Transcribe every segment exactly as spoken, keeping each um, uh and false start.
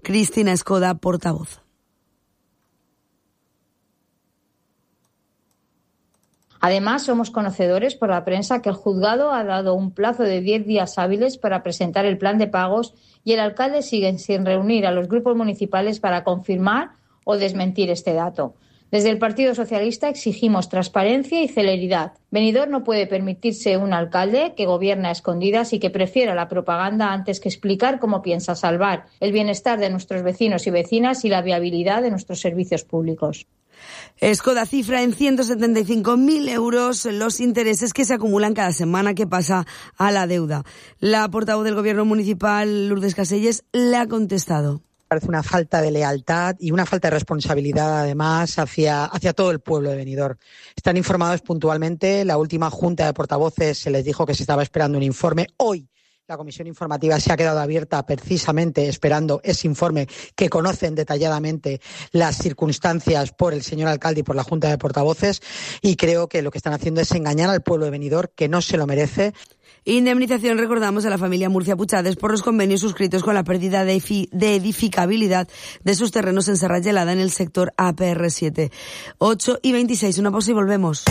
Cristina Escoda, portavoz. Además, somos conocedores por la prensa que el juzgado ha dado un plazo de diez días hábiles para presentar el plan de pagos y el alcalde sigue sin reunir a los grupos municipales para confirmar o desmentir este dato. Desde el Partido Socialista exigimos transparencia y celeridad. Benidorm no puede permitirse un alcalde que gobierna a escondidas y que prefiera la propaganda antes que explicar cómo piensa salvar el bienestar de nuestros vecinos y vecinas y la viabilidad de nuestros servicios públicos. Escoda cifra en ciento setenta y cinco mil euros los intereses que se acumulan cada semana que pasa a la deuda. La portavoz del Gobierno municipal, Lourdes Caselles, le ha contestado. Parece una falta de lealtad y una falta de responsabilidad, además, hacia, hacia todo el pueblo de Benidorm. Están informados puntualmente. La última junta de portavoces se les dijo que se estaba esperando un informe. Hoy la comisión informativa se ha quedado abierta precisamente esperando ese informe que conocen detalladamente las circunstancias por el señor alcalde y por la junta de portavoces. Y creo que lo que están haciendo es engañar al pueblo de Benidorm, que no se lo merece. Indemnización, recordamos, a la familia Murcia Puchades por los convenios suscritos con la pérdida de, de edificabilidad de sus terrenos en Serra Gelada en el sector A P R siete. ocho y veintiséis, una pausa y volvemos.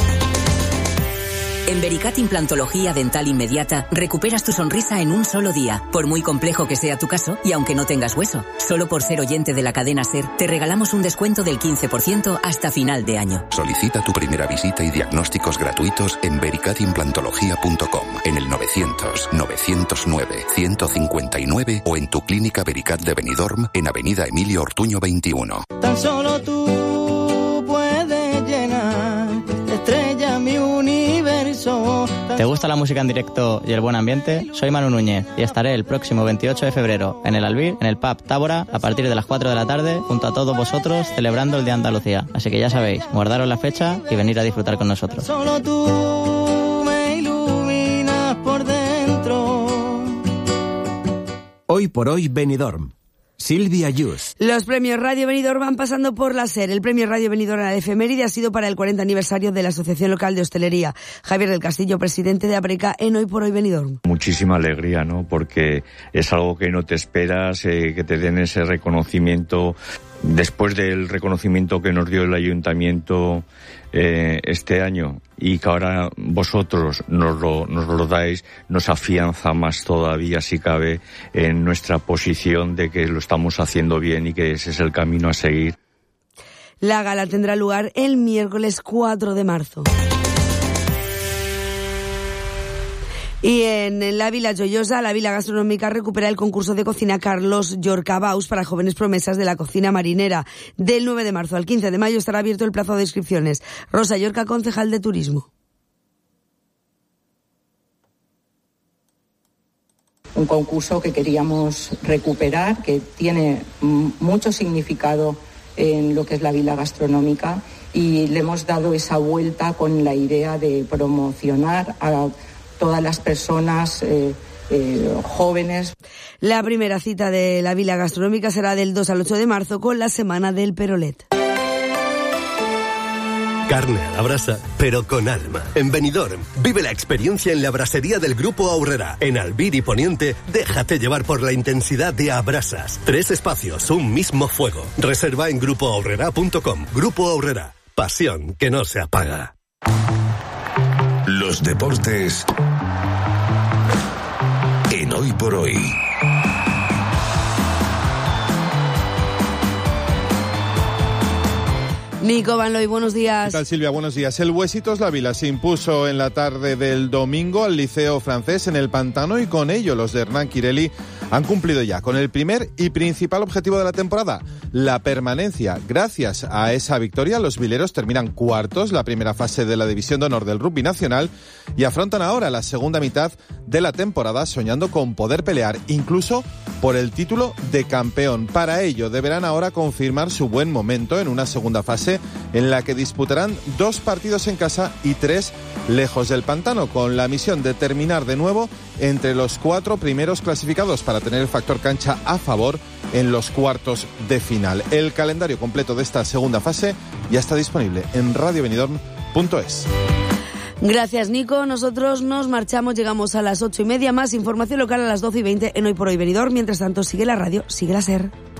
En Vericat Implantología Dental Inmediata recuperas tu sonrisa en un solo día, por muy complejo que sea tu caso y aunque no tengas hueso. Solo por ser oyente de la cadena SER te regalamos un descuento del quince por ciento hasta final de año. Solicita tu primera visita y diagnósticos gratuitos en vericat implantología punto com, en el novecientos, novecientos nueve, ciento cincuenta y nueve o en tu clínica Vericat de Benidorm en Avenida Emilio Ortuño veintiuno. Tan solo tú puedes llenar de estrella mi universo. ¿Te gusta la música en directo y el buen ambiente? Soy Manu Núñez y estaré el próximo veintiocho de febrero en el Albir, en el pub Tábora, a partir de las cuatro de la tarde, junto a todos vosotros, celebrando el Día de Andalucía. Así que ya sabéis, guardaros la fecha y venir a disfrutar con nosotros. Solo tú me iluminas por dentro. Hoy por hoy Benidorm. Silvia Yus. Los premios Radio Benidorm van pasando por la SER. El premio Radio Benidorm a la efeméride ha sido para el cuarenta aniversario de la Asociación Local de Hostelería. Javier del Castillo, presidente de APRECA en Hoy por Hoy Benidorm. Muchísima alegría, ¿no? Porque es algo que no te esperas, eh, que te den ese reconocimiento. Después del reconocimiento que nos dio el ayuntamiento eh, este año y que ahora vosotros nos lo, nos lo dais, nos afianza más todavía, si cabe, en nuestra posición de que lo estamos haciendo bien y que ese es el camino a seguir. La gala tendrá lugar el miércoles cuatro de marzo. Y en la Vila Joyosa, la Vila Gastronómica recupera el concurso de cocina Carlos Yorcabaus para jóvenes promesas de la cocina marinera. Del nueve de marzo al quince de mayo estará abierto el plazo de inscripciones. Rosa Yorca, concejal de Turismo. Un concurso que queríamos recuperar, que tiene mucho significado en lo que es la Vila Gastronómica y le hemos dado esa vuelta con la idea de promocionar a todas las personas eh, eh, jóvenes. La primera cita de la Vila Gastronómica será del dos al ocho de marzo con la Semana del Perolet. Carne a la brasa, pero con alma. En Benidorm, vive la experiencia en la brasería del Grupo Aurrera. En Albir y Poniente, déjate llevar por la intensidad de Abrasas. Tres espacios, un mismo fuego. Reserva en grupo aurrera punto com. Grupo Aurrera, pasión que no se apaga. Los deportes en Hoy por Hoy. Nico Van Looy, buenos días. ¿Qué tal, Silvia? Buenos días. El Huesitos La Vila se impuso en la tarde del domingo al Liceo Francés en el Pantano y con ello los de Hernán Quirelli han cumplido ya con el primer y principal objetivo de la temporada, la permanencia. Gracias a esa victoria, los vileros terminan cuartos la primera fase de la División de Honor del Rugby Nacional y afrontan ahora la segunda mitad de la temporada soñando con poder pelear incluso por el título de campeón. Para ello deberán ahora confirmar su buen momento en una segunda fase en la que disputarán dos partidos en casa y tres lejos del Pantano, con la misión de terminar de nuevo entre los cuatro primeros clasificados para tener el factor cancha a favor en los cuartos de final. El calendario completo de esta segunda fase ya está disponible en radio benidorm punto es. Gracias, Nico. Nosotros nos marchamos, llegamos a las ocho y media. Más información local a las doce y veinte en Hoy por Hoy Benidorm. Mientras tanto, sigue la radio, sigue la SER.